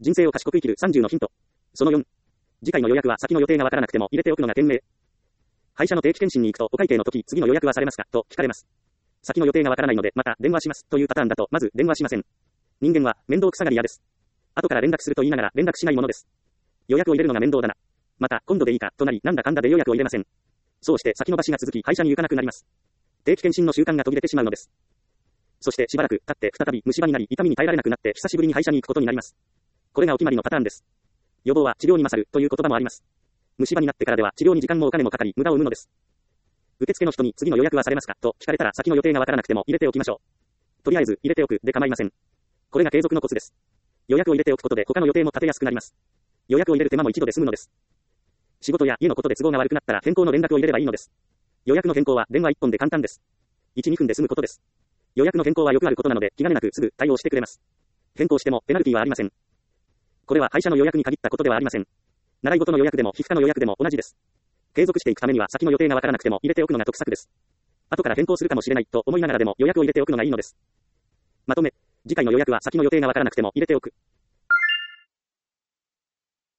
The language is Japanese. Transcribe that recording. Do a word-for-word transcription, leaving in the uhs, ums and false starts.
人生を賢く生きるさんじゅうのヒント。そのよん。次回の予約は先の予定がわからなくても入れておくのが賢明。配車の定期検診に行くとお会計の時、次の予約はされますかと聞かれます。先の予定がわからないので、また電話しますというパターンだと、まず電話しません。人間は面倒くさがり屋です。後から連絡すると言いながら連絡しないものです。予約を入れるのが面倒だな。また、今度でいいかとなり、なんだかんだで予約を入れません。そうして先延ばしが続き、配車に行かなくなります。定期検診の習慣が途切れてしまうのです。そしてしばらく経って再び虫歯になり、痛みに耐えられなくなって久しぶりに歯医者に行くことになります。これがお決まりのパターンです。予防は治療に勝るという言葉もあります。虫歯になってからでは治療に時間もお金もかかり、無駄を生むのです。受付の人に次の予約はされますかと聞かれたら先の予定がわからなくても入れておきましょう。とりあえず入れておくで構いません。これが継続のコツです。予約を入れておくことで他の予定も立てやすくなります。予約を入れる手間も一度で済むのです。仕事や家のことで都合が悪くなったら変更の連絡を入れればいいのです。予約の変更は電話一本で簡単です。いち、にふんで済むことです。予約の変更はよくあることなので気兼ねなくすぐ対応してくれます。変更してもペナルティはありません。これは配車の予約に限ったことではありません。習い事の予約でも皮膚科の予約でも同じです。継続していくためには先の予定がわからなくても入れておくのが得策です。後から変更するかもしれないと思いながらでも予約を入れておくのがいいのです。まとめ、次回の予約は先の予定がわからなくても入れておく。